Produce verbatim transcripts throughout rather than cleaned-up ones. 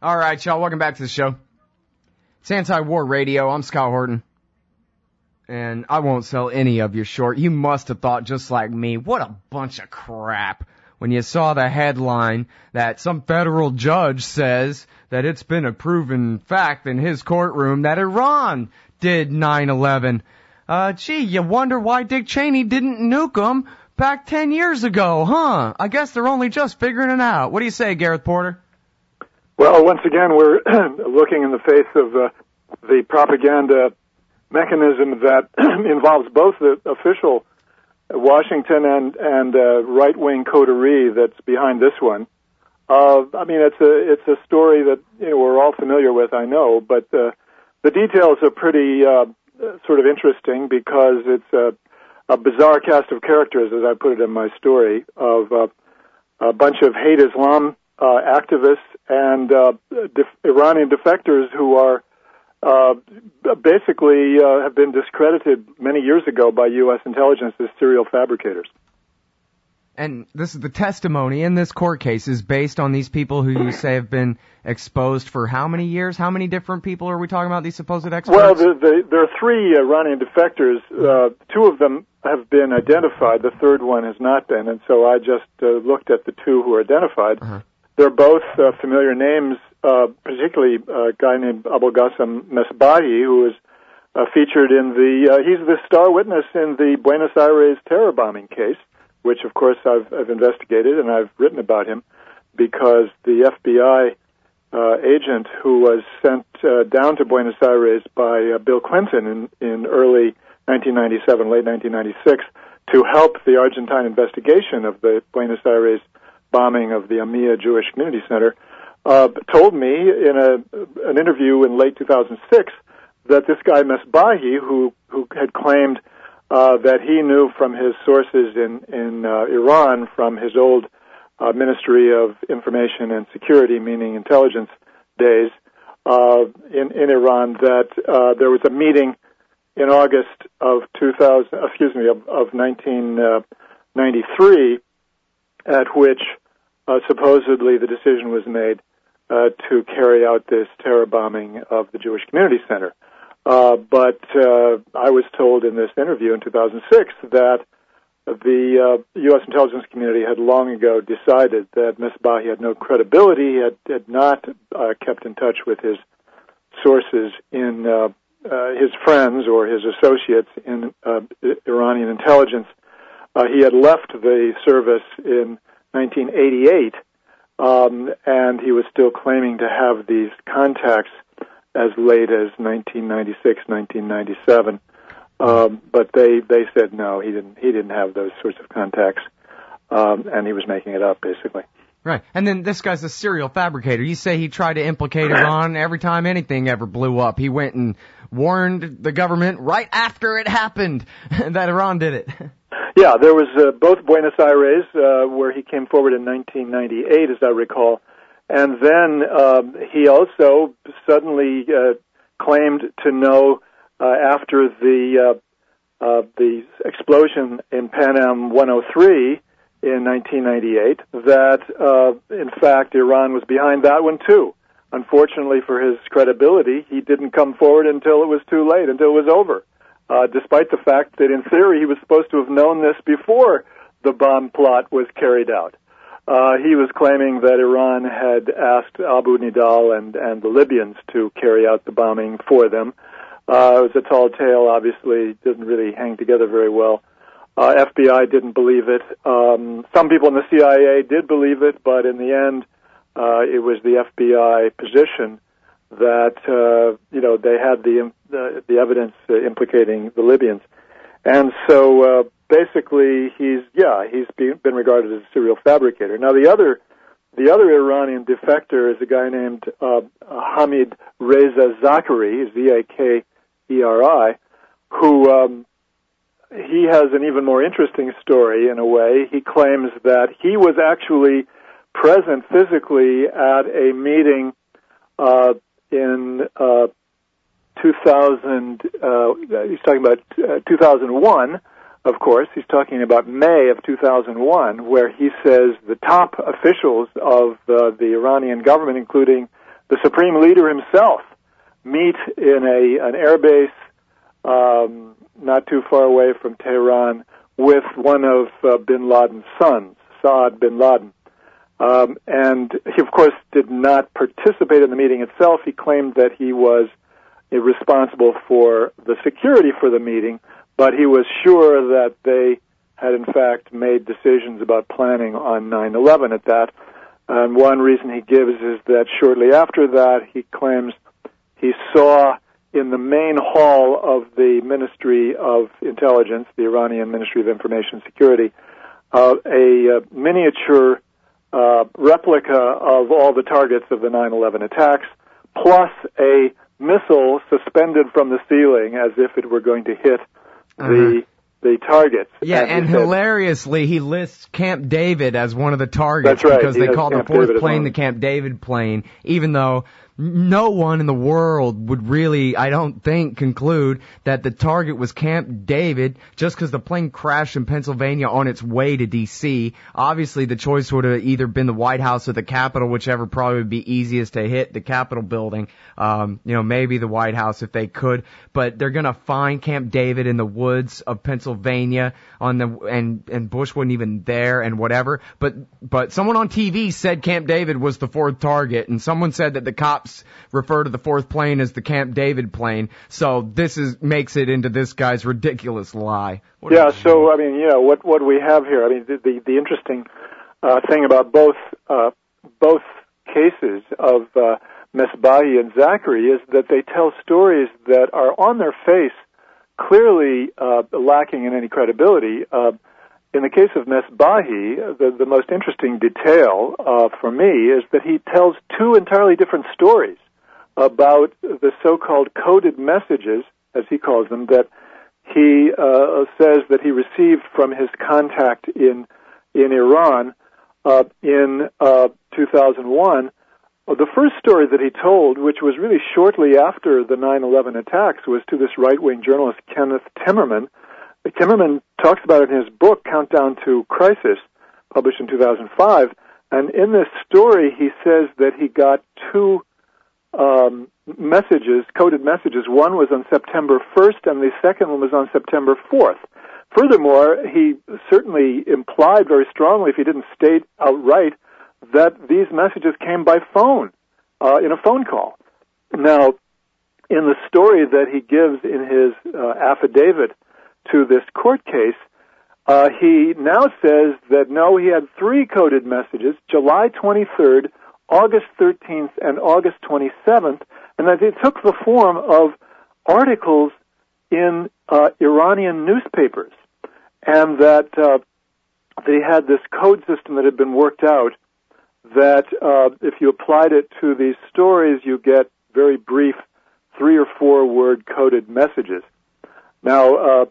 All right, y'all, welcome back to the show. It's Anti-War Radio. I'm Scott Horton. And I won't sell any of you short. You must have thought just like me, what a bunch of crap, when you saw the headline that some federal judge says that it's been a proven fact in his courtroom that Iran did nine eleven. Uh, gee, you wonder why Dick Cheney didn't nuke them back ten years ago, huh? I guess they're only just figuring it out. What do you say, Gareth Porter? Well, once again, we're looking in the face of uh, the propaganda mechanism that involves both the official Washington and, and uh, right-wing coterie that's behind this one. Uh, I mean, it's a it's a story that you know we're all familiar with, I know, but uh, the details are pretty uh, sort of interesting because it's a, a bizarre cast of characters, as I put it in my story, of uh, a bunch of hate Islam uh, activists and uh, def- Iranian defectors who are uh, basically uh, have been discredited many years ago by U S intelligence as serial fabricators. And this is the testimony in this court case is based on these people who you say have been exposed for how many years? How many different people are we talking about, these supposed experts? Well, the, the, there are three Iranian defectors. Uh, two of them have been identified. The third one has not been. And so I just uh, looked at the two who are identified. Uh-huh. They're both uh, familiar names, uh, particularly a guy named Abolghasem Mesbahi, who is uh, featured in the, uh, he's the star witness in the Buenos Aires terror bombing case, which, of course, I've, I've investigated, and I've written about him because the F B I uh, agent who was sent uh, down to Buenos Aires by uh, Bill Clinton in, in early nineteen ninety-seven, late nineteen ninety-six, to help the Argentine investigation of the Buenos Aires bombing of the AMIA Jewish Community Center, uh, told me in a, an interview in late two thousand six that this guy Mesbahi, who, who had claimed Uh, that he knew from his sources in, in uh, Iran, from his old uh, Ministry of Information and Security, meaning intelligence days, uh, in, in Iran, that uh, there was a meeting in August of two thousand, excuse me, of, of nineteen ninety-three, at which uh, supposedly the decision was made uh, to carry out this terror bombing of the Jewish Community Center. Uh, but uh, I was told in this interview in two thousand six that the uh, U S intelligence community had long ago decided that Mesbahi had no credibility, had, had not uh, kept in touch with his sources in uh, uh, his friends or his associates in uh, Iranian intelligence. Uh, he had left the service in nineteen eighty-eight, um, and he was still claiming to have these contacts as late as nineteen ninety-six, nineteen ninety-seven, um, but they they said no, he didn't he didn't have those sorts of contacts, um, and he was making it up basically. Right, and then this guy's a serial fabricator. You say he tried to implicate Iran every time anything ever blew up. He went and warned the government right after it happened that Iran did it. Yeah, there was uh, both Buenos Aires, uh, where he came forward in nineteen ninety-eight, as I recall. And then um, he also suddenly uh, claimed to know uh, after the uh, uh, the explosion in Pan Am one oh three in nineteen ninety-eight that, uh, in fact, Iran was behind that one too. Unfortunately for his credibility, he didn't come forward until it was too late, until it was over, uh, despite the fact that, in theory, he was supposed to have known this before the bomb plot was carried out. Uh, he was claiming that Iran had asked Abu Nidal and, and the Libyans to carry out the bombing for them. Uh, it was a tall tale, obviously, didn't really hang together very well. Uh, F B I didn't believe it. Um, some people in the C I A did believe it, but in the end, uh, it was the F B I position that, uh, you know, they had the, the, the evidence uh, implicating the Libyans. And so, uh, basically, he's, yeah, he's been regarded as a serial fabricator. Now, the other, the other Iranian defector is a guy named, uh, Hamid Reza Zakari, Z A K E R I, who, um, he has an even more interesting story in a way. He claims that he was actually present physically at a meeting, uh, in, uh, two thousand, uh, he's talking about uh, two thousand one, of course. He's talking about May of two thousand one, where he says the top officials of uh, the Iranian government, including the supreme leader himself meet in a an air base um, not too far away from Tehran with one of uh, bin Laden's sons, Saad bin Laden. Um, and he, of course, did not participate in the meeting itself. He claimed that he was uh, responsible for the security for the meeting, but he was sure that they had, in fact, made decisions about planning on nine eleven at that. And one reason he gives is that shortly after that, he claims he saw in the main hall of the Ministry of Intelligence, the Iranian Ministry of Information Security, uh, a uh, miniature uh, replica of all the targets of the nine eleven attacks, plus a missile suspended from the ceiling as if it were going to hit uh-huh. the the targets. Yeah, and, and he hilariously, said, he lists Camp David as one of the targets. That's right. Because he they call the fourth David plane the Camp David plane, even though no one in the world would really, I don't think, conclude that the target was Camp David just because the plane crashed in Pennsylvania on its way to D C. Obviously, the choice would have either been the White House or the Capitol, whichever probably would be easiest to hit, the Capitol building. Um, you know, maybe the White House if they could. But they're going to find Camp David in the woods of Pennsylvania on the, and, and Bush wasn't even there and whatever. But, but someone on T V said Camp David was the fourth target, and someone said that the cops refer to the fourth plane as the Camp David plane. So this is makes it into this guy's ridiculous lie. What yeah. So I mean, you know, what what we have here. I mean, the the, the interesting uh, thing about both uh, both cases of uh, Mesbahi and Zachary is that they tell stories that are on their face clearly uh, lacking in any credibility. Uh, in the case of Mesbahi, the, the most interesting detail uh, for me is that he tells two entirely different stories about the so-called coded messages, as he calls them, that he uh, says that he received from his contact in in Iran uh, in uh, two thousand one. The first story that he told, which was really shortly after the nine eleven attacks, was to this right-wing journalist, Kenneth Timmerman. Timmerman talks about it in his book, Countdown to Crisis, published in two thousand five. And in this story, he says that he got two um, messages, coded messages. One was on September first, and the second one was on September fourth. Furthermore, he certainly implied very strongly, if he didn't state outright, that these messages came by phone, uh, in a phone call. Now, in the story that he gives in his uh, affidavit to this court case, uh, he now says that no, he had three coded messages, July twenty-third, August thirteenth, and August twenty-seventh, and that they took the form of articles in uh, Iranian newspapers, and that uh, they had this code system that had been worked out that uh, if you applied it to these stories, you get very brief three or four word coded messages. Now, uh,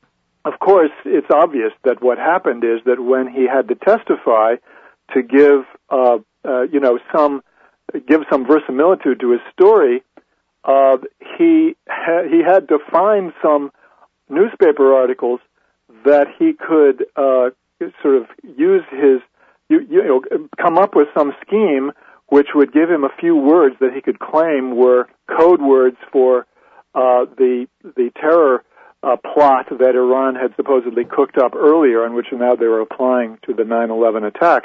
of course, it's obvious that what happened is that when he had to testify to give, uh, uh, you know, some, give some verisimilitude to his story, uh, he ha- he had to find some newspaper articles that he could uh, sort of use his, you, you know, come up with some scheme which would give him a few words that he could claim were code words for uh, the the terror uh, plot that Iran had supposedly cooked up earlier, and which now they were applying to the nine eleven attacks.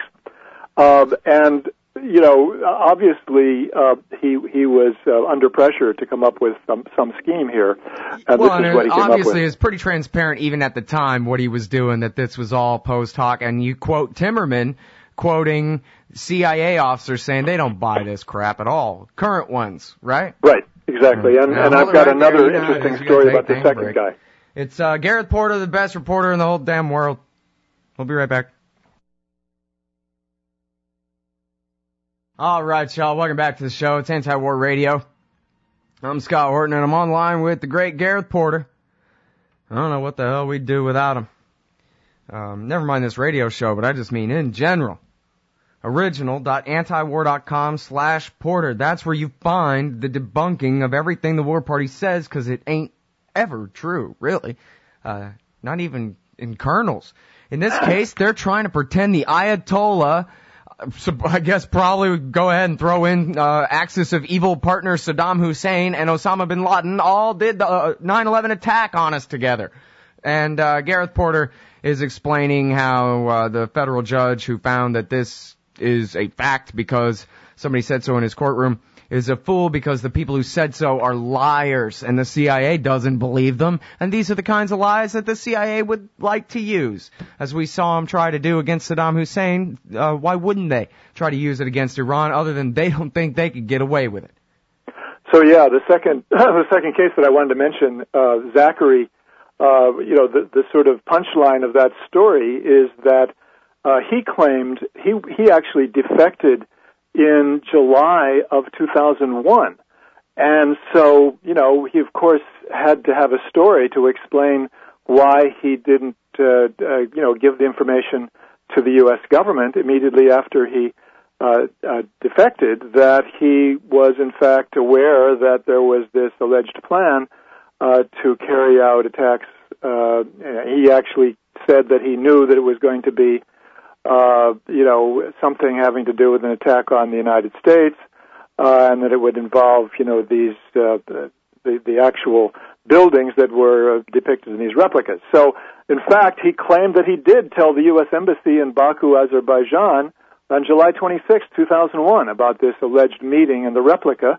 Uh, and you know, obviously, uh, he he was uh, under pressure to come up with some some scheme here, and well, this is what he came up with. Obviously, it's pretty transparent even at the time what he was doing, that this was all post hoc. And you quote Timmerman quoting C I A officers saying they don't buy this crap at all. Current ones, right? Right, exactly. And, now, and I've got right interesting there, you know, interesting story about the second break. guy. It's uh, Gareth Porter, the best reporter in the whole damn world. We'll be right back. All right, y'all. Welcome back to the show. It's Anti-War Radio. I'm Scott Horton, and I'm online with the great Gareth Porter. I don't know what the hell we'd do without him. Um, never mind this radio show, but I just mean in general. Original.antiwar.com slash Porter. That's where you find the debunking of everything the War Party says, because it ain't ever true, really. Uh, not even in kernels. In this case, they're trying to pretend the Ayatollah So I guess probably go ahead and throw in uh, axis of evil partner Saddam Hussein and Osama bin Laden all did the uh, nine eleven attack on us together. And uh, Gareth Porter is explaining how uh, the federal judge who found that this is a fact because somebody said so in his courtroom is a fool because the people who said so are liars and the C I A doesn't believe them. And these are the kinds of lies that the C I A would like to use. As we saw them try to do against Saddam Hussein, uh, why wouldn't they try to use it against Iran other than they don't think they could get away with it? So yeah, the second, the second case that I wanted to mention, uh, Zachary, uh, you know, the, the sort of punchline of that story is that, uh, he claimed he, he actually defected in July of two thousand one. And so, you know, he of course had to have a story to explain why he didn't, uh, uh, you know, give the information to the U S government immediately after he uh, uh, defected, that he was in fact aware that there was this alleged plan uh, to carry out attacks. Uh, he actually said that he knew that it was going to be Uh, you know, something having to do with an attack on the United States, uh, and that it would involve, you know, these, uh, the, the actual buildings that were uh, depicted in these replicas. So, in fact, he claimed that he did tell the U S Embassy in Baku, Azerbaijan, on July twenty-sixth, two thousand one, about this alleged meeting in the replica.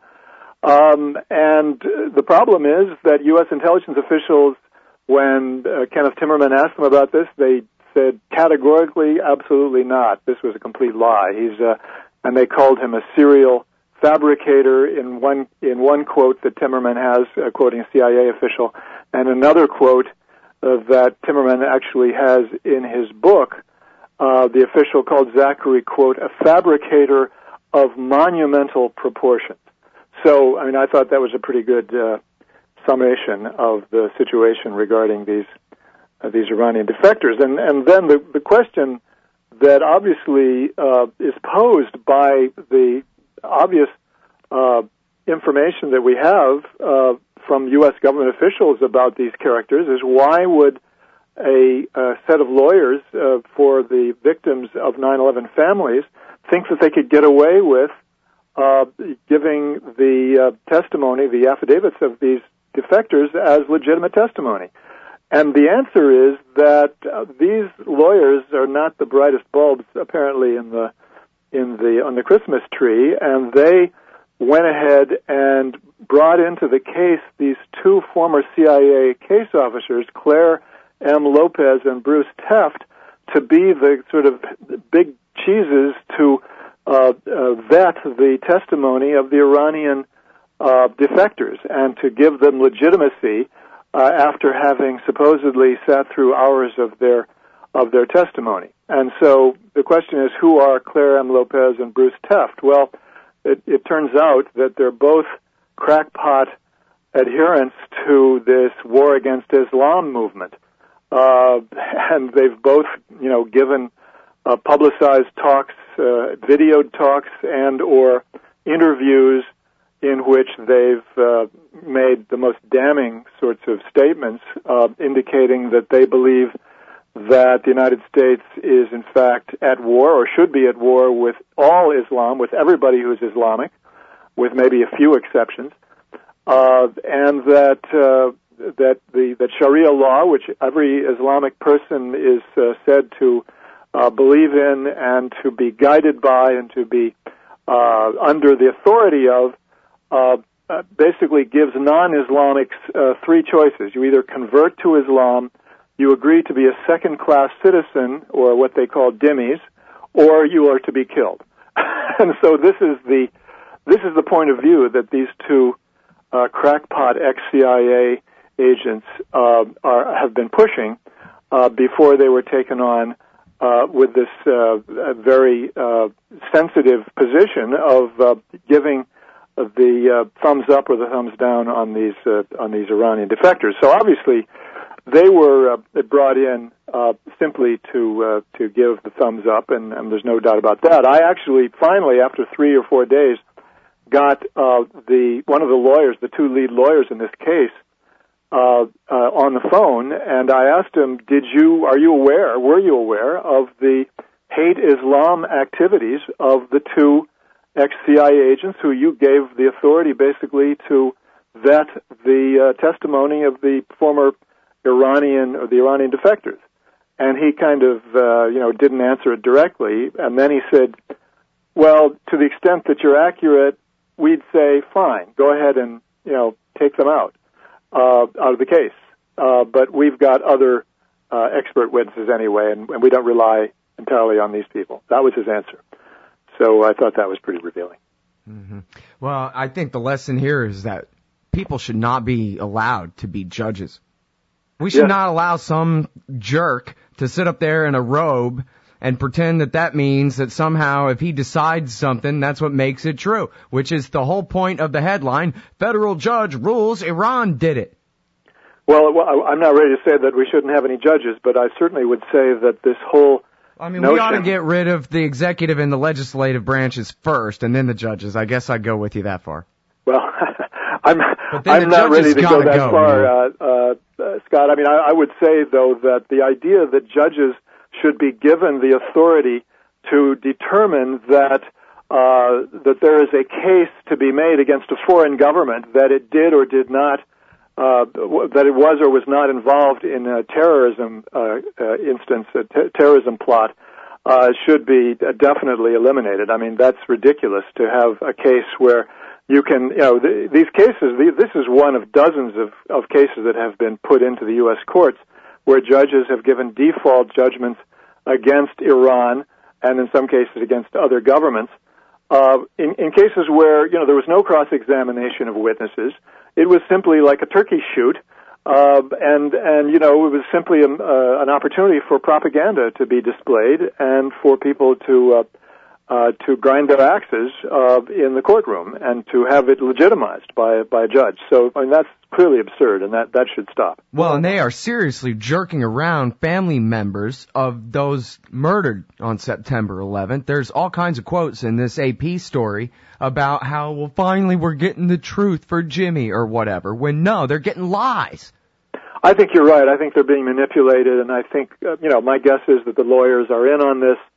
Um, and the problem is that U S intelligence officials, when uh, Kenneth Timmerman asked them about this, they said categorically, absolutely not. This was a complete lie. He's, uh, and they called him a serial fabricator in one in one quote that Timmerman has, uh, quoting a C I A official, and another quote uh, that Timmerman actually has in his book. Uh, the official called Zachary, quote, a fabricator of monumental proportions. So, I mean, I thought that was a pretty good uh, summation of the situation regarding these. Uh, these Iranian defectors. And, and then the, the question that obviously uh, is posed by the obvious uh, information that we have uh, from U S government officials about these characters is why would a, a set of lawyers uh, for the victims of nine eleven families think that they could get away with uh, giving the uh, testimony, the affidavits of these defectors as legitimate testimony? And the answer is that uh, these lawyers are not the brightest bulbs, apparently, in the in the on the Christmas tree, and they went ahead and brought into the case these two former C I A case officers, Claire M. Lopez and Bruce Teft, to be the sort of big cheeses to uh, uh, vet the testimony of the Iranian uh, defectors and to give them legitimacy. Uh, after having supposedly sat through hours of their of their testimony. And so the question is, who are Claire M. Lopez and Bruce Teft? Well, it, it turns out that they're both crackpot adherents to this war against Islam movement. Uh, and they've both, you know, given uh, publicized talks, uh, videoed talks, and or interviews in which they've uh, made the most damning sorts of statements, uh, indicating that they believe that the United States is in fact at war, or should be at war, with all Islam, with everybody who is Islamic, with maybe a few exceptions, uh, and that uh, that the that Sharia law, which every Islamic person is uh, said to uh, believe in and to be guided by and to be uh, under the authority of, Uh, uh, basically gives non-Islamics uh, three choices. You either convert to Islam, you agree to be a second-class citizen, or what they call dhimmis, or you are to be killed. And so this is the this is the point of view that these two uh, crackpot ex-C I A agents uh, are have been pushing uh, before they were taken on uh, with this uh, very uh, sensitive position of uh, giving the uh, thumbs up or the thumbs down on these uh, on these Iranian defectors. So obviously, they were uh, brought in uh, simply to uh, to give the thumbs up, and, and there's no doubt about that. I actually finally, after three or four days, got uh, the one of the lawyers, the two lead lawyers in this case, uh, uh, on the phone, and I asked him, "Did you? Are you aware? Were you aware of the hate Islam activities of the two ex-C I A agents who you gave the authority basically to vet the uh, testimony of the former Iranian or the Iranian defectors. And he kind of, uh, you know, didn't answer it directly. And then he said, well, to the extent that you're accurate, we'd say, fine, go ahead and, you know, take them out, uh, out of the case. Uh, but we've got other uh, expert witnesses anyway, and, and we don't rely entirely on these people. That was his answer. So I thought that was pretty revealing. Mm-hmm. Well, I think the lesson here is that people should not be allowed to be judges. We should Yeah. not allow some jerk to sit up there in a robe and pretend that that means that somehow if he decides something, that's what makes it true, which is the whole point of the headline, Federal Judge Rules Iran Did It. Well, I'm not ready to say that we shouldn't have any judges, but I certainly would say that this whole I mean, notion... we ought to get rid of the executive and the legislative branches first, and then the judges. I guess I'd go with you that far. Well, I'm, I'm not ready to go that go, far, uh, uh, uh, Scott. I mean, I, I would say, though, that the idea that judges should be given the authority to determine that uh, that there is a case to be made against a foreign government, that it did or did not, uh, that it was or was not involved in a terrorism uh, uh, instance, a t- terrorism plot, uh, should be uh, definitely eliminated. I mean, that's ridiculous to have a case where you can, you know, th- these cases, th- this is one of dozens of, of cases that have been put into the U S courts where judges have given default judgments against Iran and in some cases against other governments. Uh, in, in cases where, you know, there was no cross-examination of witnesses, it was simply like a turkey shoot, uh, and, and, you know, it was simply a, uh, an opportunity for propaganda to be displayed and for people to, uh, Uh, to grind their axes uh, in the courtroom and to have it legitimized by by a judge. So I mean, that's clearly absurd, and that, that should stop. Well, and they are seriously jerking around family members of those murdered on September eleventh. There's all kinds of quotes in this A P story about how, well, finally we're getting the truth for Jimmy or whatever, when no, they're getting lies. I think you're right. I think they're being manipulated, and I think, uh, you know, my guess is that the lawyers are in on this.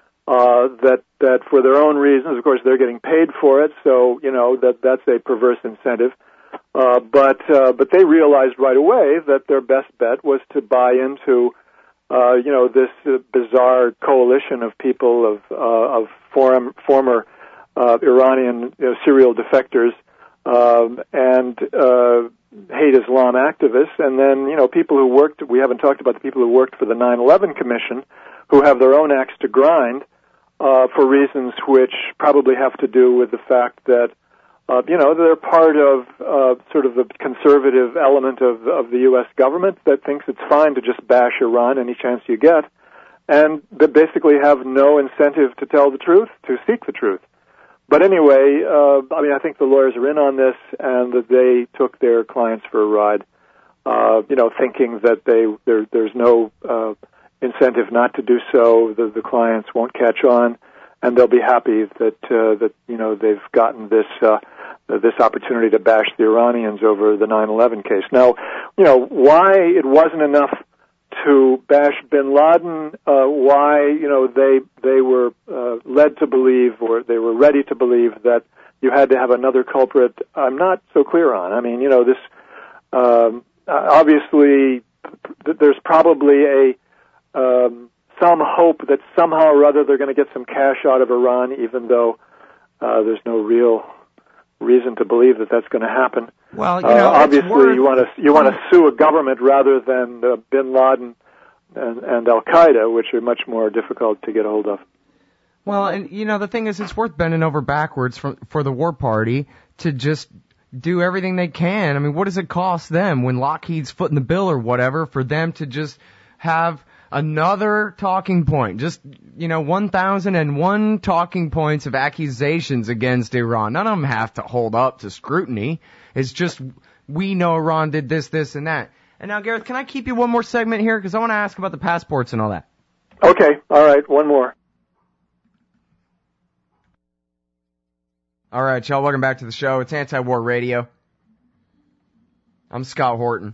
Uh, that, that for their own reasons, of course, they're getting paid for it, so, you know, that, that's a perverse incentive. Uh, but, uh, but they realized right away that their best bet was to buy into, uh, you know, this uh, bizarre coalition of people, of, uh, of forum, former, uh, Iranian you know, serial defectors, um, and, uh, hate Islam activists, and then, you know, people who worked, we haven't talked about the people who worked for the nine eleven Commission, who have their own axe to grind, Uh, for reasons which probably have to do with the fact that, uh, you know, they're part of uh, sort of the conservative element of, of the U S government that thinks it's fine to just bash Iran any chance you get, and that basically have no incentive to tell the truth, to seek the truth. But anyway, uh, I mean, I think the lawyers are in on this, and that they took their clients for a ride, uh, you know, thinking that they there, there's no uh, incentive not to do so. The, the clients won't catch on, and they'll be happy that uh, that you know they've gotten this uh, this opportunity to bash the Iranians over the nine eleven case. Now, you know why it wasn't enough to bash Bin Laden. Uh, why you know they they were uh, led to believe, or they were ready to believe that you had to have another culprit. I'm not so clear on. I mean, you know this. Um, obviously, there's probably a Um, some hope that somehow or other they're going to get some cash out of Iran, even though uh, there's no real reason to believe that that's going to happen. Well, you know, uh, obviously worth... you want to you want to sue a government rather than uh, Bin Laden and, and Al Qaeda, which are much more difficult to get a hold of. Well, and you know the thing is, it's worth bending over backwards for for the war party to just do everything they can. I mean, what does it cost them when Lockheed's footing the bill or whatever for them to just have another talking point, just, you know, one thousand one talking points of accusations against Iran. None of them have to hold up to scrutiny. It's just, we know Iran did this, this, and that. And now, Gareth, can I keep you one more segment here? Because I want to ask about the passports and all that. Okay, all right, one more. All right, y'all, welcome back to the show. It's Anti-War Radio. I'm Scott Horton.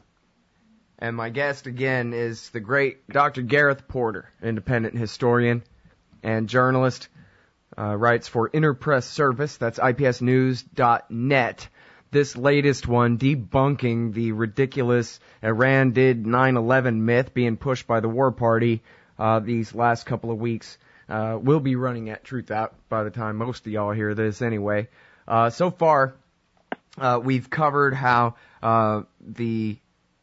And my guest, again, is the great Doctor Gareth Porter, independent historian. and journalist, uh, writes for Interpress Service, that's I P S news dot net. This latest one debunking the ridiculous Iran did nine eleven myth being pushed by the war party uh, these last couple of weeks. Uh, we'll be running at Truth Out by the time most of y'all hear this anyway. Uh, so far, uh, we've covered how uh, the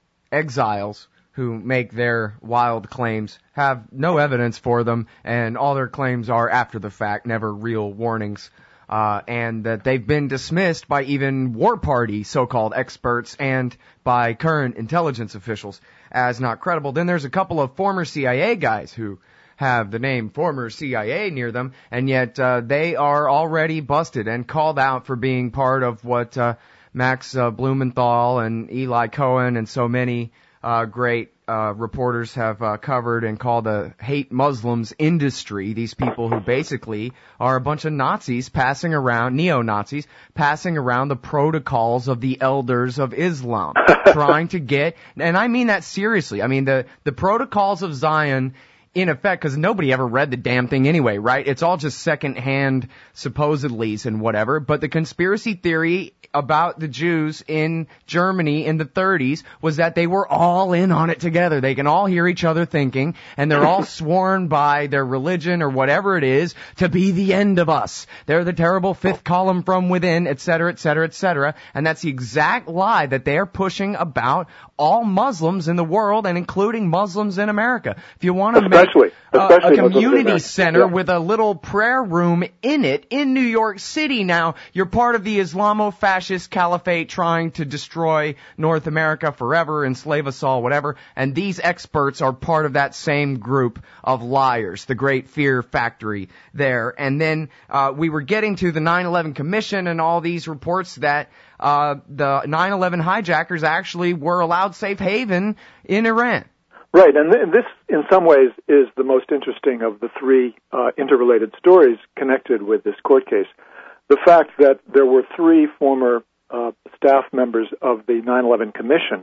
exiles who make their wild claims have no evidence for them, and all their claims are after the fact, never real warnings, uh, and that they've been dismissed by even war party so-called experts and by current intelligence officials as not credible. Then there's a couple of former C I A guys who have the name former C I A near them, and yet uh, they are already busted and called out for being part of what uh, Max uh, Blumenthal and Eli Cohen and so many uh, great uh, reporters have uh, covered and called the hate Muslims industry. These people who basically are a bunch of Nazis passing around, neo-Nazis, passing around the protocols of the elders of Islam, trying to get, and I mean that seriously, I mean the, the protocols of Zion in effect, because nobody ever read the damn thing anyway, right? It's all just second-hand supposedlies and whatever. But the conspiracy theory about the Jews in Germany in the thirties was that they were all in on it together. They can all hear each other thinking, and they're all sworn by their religion or whatever it is to be the end of us. They're the terrible fifth column from within, et cetera, et cetera, et cetera. And that's the exact lie that they're pushing about all Muslims in the world, and including Muslims in America. If you want to make Especially, especially uh, a community center yeah. with a little prayer room in it in New York City now, you're part of the Islamo-fascist caliphate trying to destroy North America forever, enslave us all, whatever. And these experts are part of that same group of liars, the great fear factory there. And then uh, we were getting to the nine eleven Commission and all these reports that uh, the nine eleven hijackers actually were allowed safe haven in Iran. Right, and th- this, in some ways, is the most interesting of the three uh, interrelated stories connected with this court case. The fact that there were three former uh, staff members of the nine eleven Commission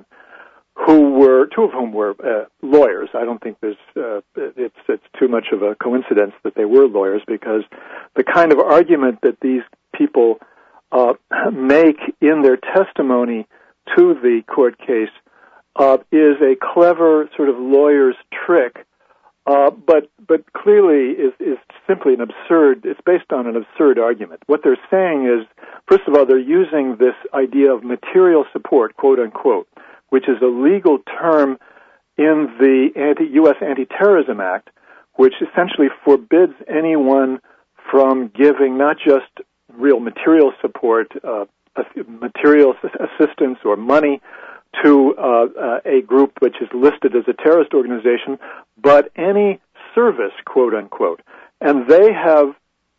who were, two of whom were uh, lawyers. I don't think there's, uh, it's, it's too much of a coincidence that they were lawyers, because the kind of argument that these people uh, make in their testimony to the court case Uh, is a clever sort of lawyer's trick, uh, but but clearly is, is simply an absurd, it's based on an absurd argument. What they're saying is, first of all, they're using this idea of material support, quote unquote, which is a legal term in the anti, U S Anti-Terrorism Act, which essentially forbids anyone from giving not just real material support, uh, material assistance or money, to uh, uh, a group which is listed as a terrorist organization, but any service, quote unquote. And they have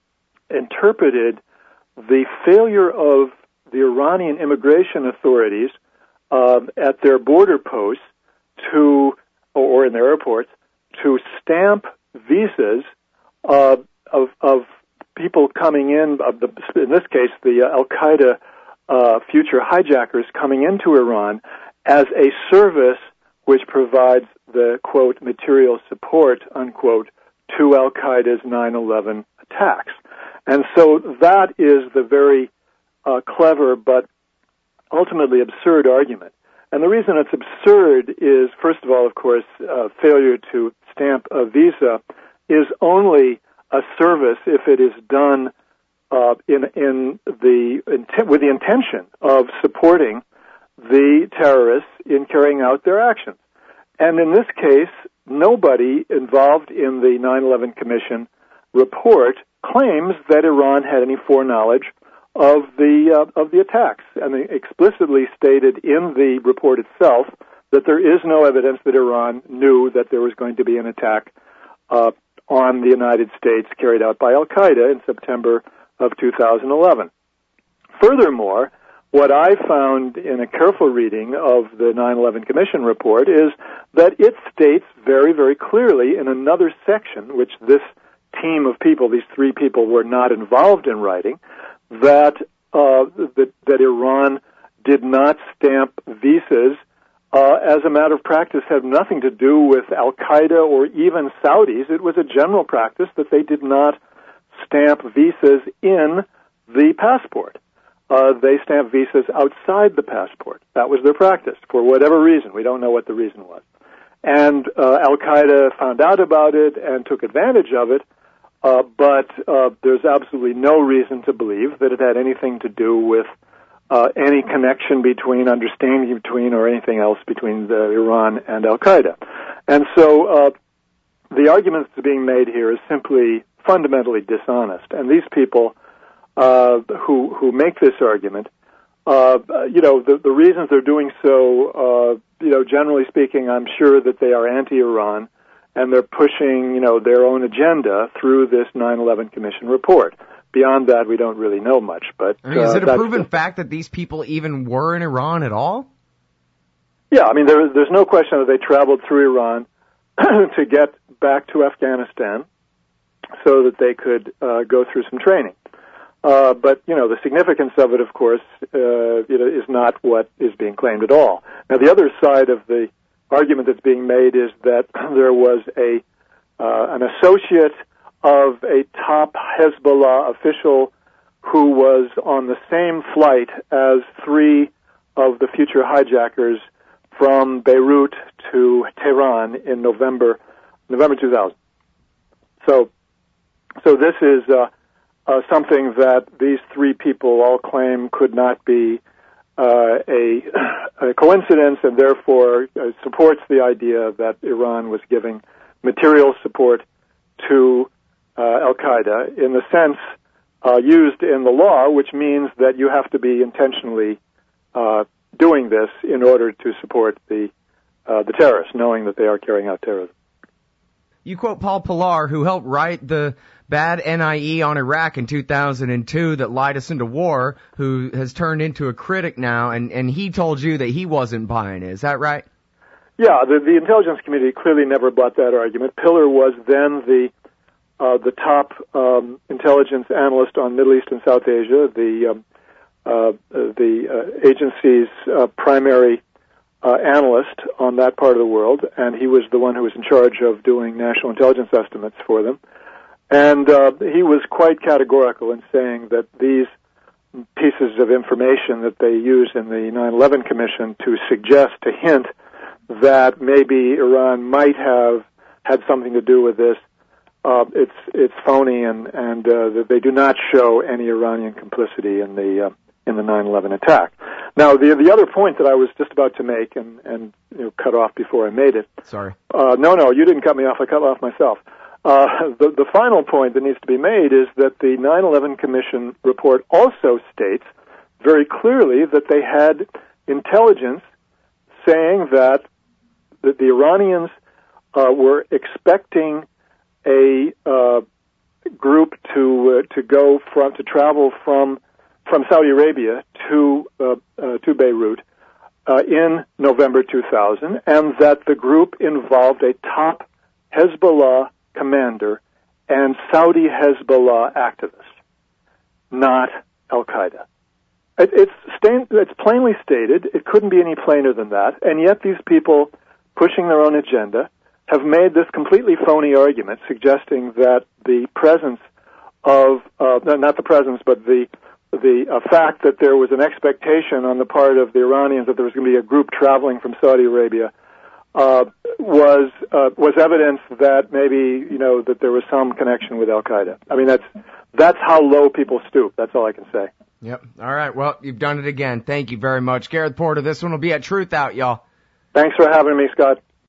interpreted the failure of the Iranian immigration authorities uh, at their border posts to, or in their airports, to stamp visas uh, of, of people coming in, of the, in this case, the uh, Al-Qaeda uh, future hijackers coming into Iran, as a service which provides the, quote, material support, unquote, to Al-Qaeda's nine eleven attacks. And so that is the very uh, clever but ultimately absurd argument. And the reason it's absurd is, first of all, of course, uh, failure to stamp a visa is only a service if it is done uh, in, in the intent, with the intention of supporting the terrorists in carrying out their actions. And in this case, nobody involved in the nine eleven Commission report claims that Iran had any foreknowledge of the uh, of the attacks, and they explicitly stated in the report itself that there is no evidence that Iran knew that there was going to be an attack uh, on the United States carried out by Al-Qaeda in September of two thousand eleven. Furthermore, what I found in a careful reading of the nine eleven Commission report is that it states very, very clearly in another section, which this team of people, these three people, were not involved in writing, that uh, that, that Iran did not stamp visas uh, as a matter of practice, had nothing to do with Al-Qaeda or even Saudis. It was a general practice that they did not stamp visas in the passport. Uh, they stamped visas outside the passport. That was their practice, for whatever reason. We don't know what the reason was. And uh, Al-Qaeda found out about it and took advantage of it, uh, but uh, there's absolutely no reason to believe that it had anything to do with uh, any connection between, understanding between, or anything else between the Iran and Al-Qaeda. And so uh, the argument that's being made here is simply fundamentally dishonest. And these people uh, who who make this argument, uh, you know, the, the reasons they're doing so, uh, you know, generally speaking, I'm sure that they are anti-Iran, and they're pushing, you know, their own agenda through this nine eleven Commission report. Beyond that, we don't really know much. But I mean, is it uh, a proven fact that these people even were in Iran at all? Yeah, I mean, there, there's no question that they traveled through Iran to get back to Afghanistan so that they could uh, go through some training. Uh, but, you know, the significance of it, of course, uh, you know, is not what is being claimed at all. Now, the other side of the argument that's being made is that there was a uh, an associate of a top Hezbollah official who was on the same flight as three of the future hijackers from Beirut to Tehran in November November two thousand. So, so this is uh, uh, something that these three people all claim could not be uh, a, a coincidence, and therefore uh, supports the idea that Iran was giving material support to uh, Al-Qaeda in the sense uh, used in the law, which means that you have to be intentionally uh, doing this in order to support the uh, the terrorists, knowing that they are carrying out terrorism. You quote Paul Pillar, who helped write the bad N I E on Iraq in two thousand two that lied us into war, who has turned into a critic now, and, and he told you that he wasn't buying it. Is that right? Yeah, the, the intelligence community clearly never bought that argument. Pillar was then the uh, the top um, intelligence analyst on Middle East and South Asia, the um, uh, the uh, agency's uh, primary uh, analyst on that part of the world, and he was the one who was in charge of doing national intelligence estimates for them. And uh, he was quite categorical in saying that these pieces of information that they use in the nine eleven Commission to suggest, to hint that maybe Iran might have had something to do with this, uh, it's it's phony, and and uh, that they do not show any Iranian complicity in the uh, in the nine eleven attack. Now, the the other point that I was just about to make, and and you know, cut off before I made it. Sorry. Uh, no, no, you didn't cut me off. I cut off myself. Uh, the, the final point that needs to be made is that the nine eleven Commission report also states very clearly that they had intelligence saying that, that the Iranians uh, were expecting a uh, group to uh, to go from to travel from from Saudi Arabia to uh, uh, to Beirut uh, in November two thousand, and that the group involved a top Hezbollah commander and Saudi Hezbollah activist, not Al-Qaeda. It, it's, stain, it's plainly stated. It couldn't be any plainer than that. And yet these people pushing their own agenda have made this completely phony argument, suggesting that the presence of, uh, not the presence, but the the uh, fact that there was an expectation on the part of the Iranians that there was going to be a group traveling from Saudi Arabia Uh, was uh, was evidence that maybe, you know, that there was some connection with Al-Qaeda. I mean, that's that's how low people stoop. That's all I can say. Yep. All right. Well, you've done it again. Thank you very much. Gareth Porter, this one will be at Truth Out, y'all. Thanks for having me, Scott.